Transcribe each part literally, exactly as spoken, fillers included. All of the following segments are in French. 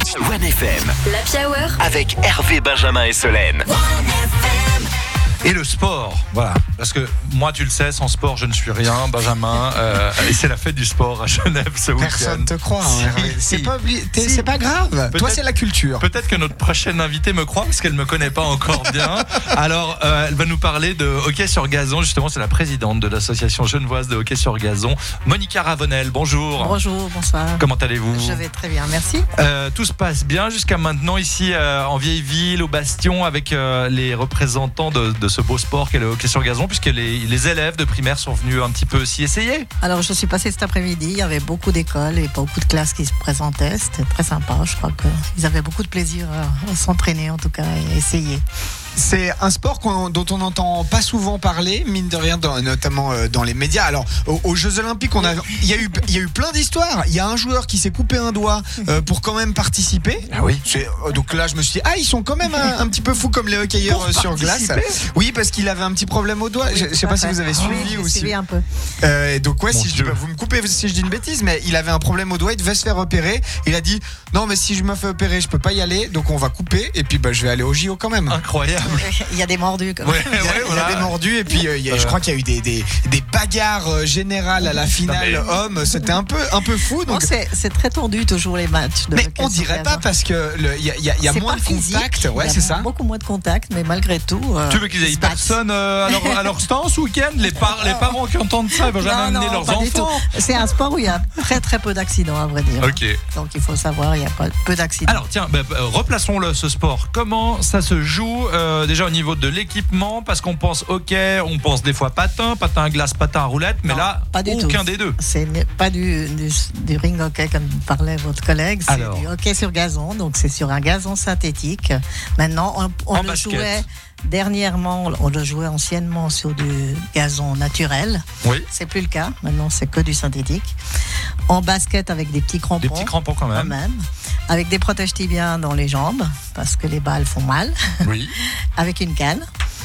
One F M. L'Happy Hour Avec Hervé, Benjamin et Solène. Et le sport, voilà. Parce que moi, tu le sais, sans sport, je ne suis rien, Benjamin. Euh, et c'est la fête du sport à Genève ce week-end. Personne te croit. Hein, Hervé. Si, c'est si. pas obli- t'es- Si. c'est pas grave. Toi, Peut-être- c'est la culture. Peut-être que notre prochaine invitée me croit parce qu'elle me connaît pas encore bien. Alors, euh, elle va nous parler de hockey sur gazon. Justement, c'est la présidente de l'association genevoise de hockey sur gazon, Monica Ravenel. Bonjour. Bonjour, bonsoir. Comment allez-vous ? Je vais très bien, merci. Euh, tout se passe bien jusqu'à maintenant ici euh, en vieille ville, au Bastion, avec euh, les représentants de, de ce beau sport qu'est le hockey sur gazon, puisque les, les élèves de primaire sont venus un petit peu s'y essayer. Alors, je suis passée cet après-midi, il y avait beaucoup d'écoles et beaucoup de classes qui se présentaient. C'était très sympa, je crois qu'ils avaient beaucoup de plaisir à, à s'entraîner en tout cas et à essayer. C'est un sport qu'on- dont on n'entend pas souvent parler, mine de rien, dans- notamment euh, dans les médias. Alors, aux, aux Jeux Olympiques, on a, il y a eu, il y a eu plein d'histoires. Il y a un joueur qui s'est coupé un doigt euh, pour quand même participer. Ah oui. C'est- euh, donc là, je me suis dit, ah, ils sont quand même un, un petit peu fous comme les hockeyeurs Pour euh, sur glace. participer. Oui, parce qu'il avait un petit problème au doigt. je je sais pas si vous avez suivi oui, ou j'ai si. suivi un peu. Euh, et donc ouais, Mon si je dis, Dieu. bah, vous me coupez si je dis une bêtise, mais il avait un problème au doigt, il devait se faire opérer. Il a dit non, mais si je me fais opérer, je peux pas y aller, donc on va couper. Et puis bah, je vais aller au J O quand même. Incroyable. Il y a des mordus quand même. Ouais, Il y a, ouais, il y a voilà. des mordus et puis euh, il y a- je crois qu'il y a eu des, des, des bagarres euh, générales à la finale Non, mais- homme. C'était un peu un peu fou. Bon, Donc, c'est, c'est très tendu toujours les matchs. De mais hockey on sur dirait gazon. pas parce que le- il y a, il y a- il y a C'est moins pas de physique, contact. Ouais, il y a c'est ça. Beaucoup moins de contact, mais malgré tout. euh, Tu veux qu'ils ils aient se battent. personne euh, à, leur, à leur stand ce week-end les, par- les parents qui entendent ça, ils vont jamais Non, amener non, leurs pas du enfants. tout. C'est un sport où il y a très très peu d'accidents à vrai dire. Ok. Donc il faut savoir, il y a pas peu d'accidents. Alors tiens, bah, bah, replaçons-le ce sport. Comment ça se joue euh, déjà au niveau de l'équipement? Parce qu'on pense hockey, on pense des fois patin, patin à glace, patin à roulette, mais Non, là, pas du aucun tout. des deux. C'est ne- pas du, du, du ring hockey comme parlait votre collègue, c'est Alors. du hockey sur gazon, donc c'est sur un gazon synthétique. Maintenant, on, on En le basket. jouait dernièrement, on le jouait anciennement sur du gazon naturel. Oui. C'est plus le cas, maintenant c'est que du synthétique. En basket avec des petits crampons. Des petits crampons quand quand même. même. Avec des protèges tibiens dans les jambes, parce que les balles font mal. Oui. Avec une canne.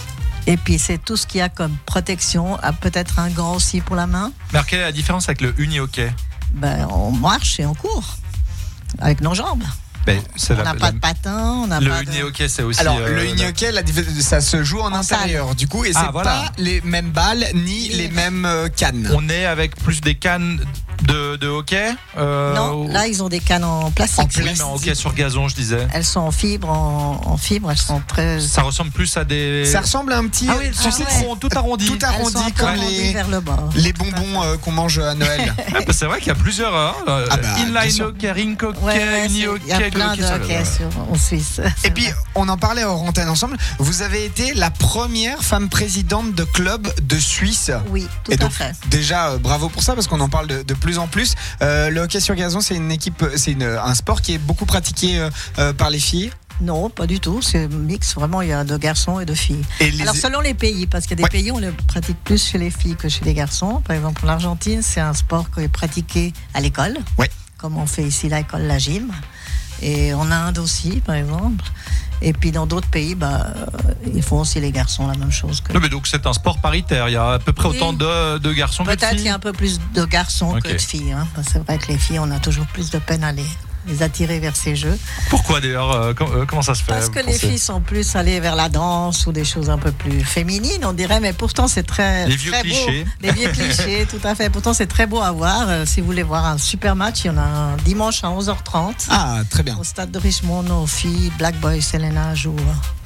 Et puis c'est tout ce qu'il y a comme protection, ah, peut-être un gant aussi pour la main. Mais alors, quelle est la différence avec le uni-hockey? Ben, on marche et on court avec nos jambes. Ben, c'est On la- n'a la- pas de patin, on n'a Le pas de... uni-hockey, c'est aussi. Alors euh, le la- hockey, la diff- ça se joue en, En intérieur du coup et c'est Ah, voilà. pas les mêmes balles ni Ni- les mêmes euh, cannes. On est avec plus des cannes de, de hockey euh, Non, ou- là ils ont des cannes en plastique. En Oui, mais plastique. en hockey sur gazon, je disais. Elles sont en fibre, en, en fibre, elles sont très... Ça ressemble plus à des. Ça ressemble à un petit Ah oui, tu c'est sais, ouais. rond, tout arrondi. tout Elles sont arrondi un peu comme arrondies les vers le bas. les bonbons euh, qu'on mange à Noël. Ah, bah, c'est vrai qu'il y a plusieurs. Hein, euh, Ah bah, bien inline sûr. hockey, rink hockey, Ouais, ouais, uni c'est- hockey, il y a plein hockey de sur- hockey sur- en Suisse. Et c'est puis vrai. on en parlait hors antenne ensemble. Vous avez été la première femme présidente de club de Suisse. Oui, tout Et à donc fait. déjà euh, bravo pour ça parce qu'on en parle de, de plus en plus. Euh, le hockey sur gazon c'est une équipe, c'est une- un sport qui est beaucoup pratiqué euh, euh, par les filles. Non, pas du tout. C'est mix. Vraiment, il y a de garçons et de filles. Et les... Alors, selon les pays, parce qu'il y a des Ouais. pays où on le pratique plus chez les filles que chez les garçons. Par exemple, en Argentine, c'est un sport qui est pratiqué à l'école. Ouais. Comme on fait ici l'école, la gym. Et en Inde aussi, par exemple. Et puis dans d'autres pays, bah, euh, ils font aussi les garçons la même chose que. Non, mais donc c'est un sport paritaire. Il y a à peu près Oui. autant de, de garçons que de Peut-être qu'il y filles. a un peu plus de garçons Ok. que de filles. Hein. Parce que c'est vrai que les filles, on a toujours plus de peine à les, les attirer vers ces jeux. Pourquoi d'ailleurs euh, com- euh, Comment ça se fait Parce que vous les pensez filles sont plus allées vers la danse ou des choses un peu plus féminines, on dirait, mais pourtant c'est très, Les vieux très clichés. beau. Les vieux clichés, tout à fait. Pourtant c'est très beau à voir. Euh, si vous voulez voir un super match, il y en a un dimanche à onze heures trente Ah très bien. au stade de Richmond. Nos filles, Black Boy Selena jouent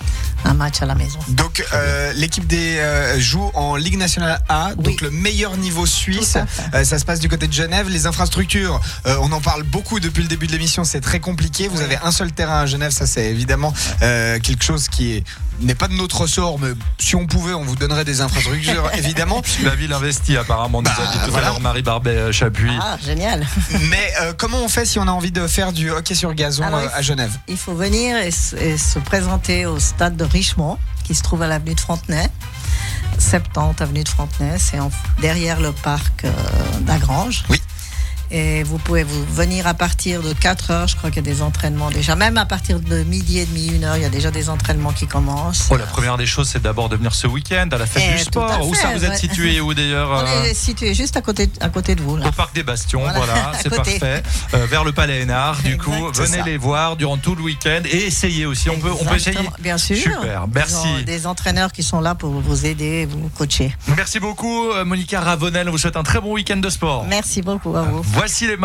un match à la maison. Donc euh, l'équipe des euh, joue en Ligue nationale A, Oui. donc le meilleur niveau suisse. Tout à fait. Euh, ça se passe du côté de Genève. Les infrastructures, euh, on en parle beaucoup depuis le début de l'émission. C'est très compliqué. Vous avez un seul terrain à Genève. Ça c'est évidemment euh, quelque chose qui est n'est pas de notre ressort, mais si on pouvait, on vous donnerait des infrastructures, évidemment. La ville investit apparemment, nous a dit tout voilà. à l'heure Marie Barbet-Chapuis. Ah, génial. Mais euh, comment on fait si on a envie de faire du hockey sur gazon Alors, euh, à Genève? Il faut venir et, s- et se présenter au stade de Richmond, qui se trouve à l'avenue de Frontenay. soixante-dix avenue de Frontenay, c'est en- derrière le parc euh, d'Agrange. Oui. Et vous pouvez vous venir à partir de quatre heures. Je crois qu'il y a des entraînements déjà. Même à partir de midi et demi, une heure, il y a déjà des entraînements qui commencent. Oh, la première des choses, c'est d'abord de venir ce week-end à la fête Eh, du tout à sport. Où ça, fait, vous êtes ouais. situé où d'ailleurs On euh, est situé juste à côté, à côté de vous. Là. Au parc des Bastions, Voilà, voilà, à c'est côté. parfait. Euh, vers le Palais Hénard, du coup, Exact, c'est venez ça. les voir durant tout le week-end et essayez aussi. On peut, on peut essayer. Exactement, bien sûr. Super, Ils merci. ont des entraîneurs qui sont là pour vous aider, vous coacher. Merci beaucoup, euh, Monica Ravonnel. On vous souhaite un très bon week-end de sport. Merci beaucoup à vous. Voici les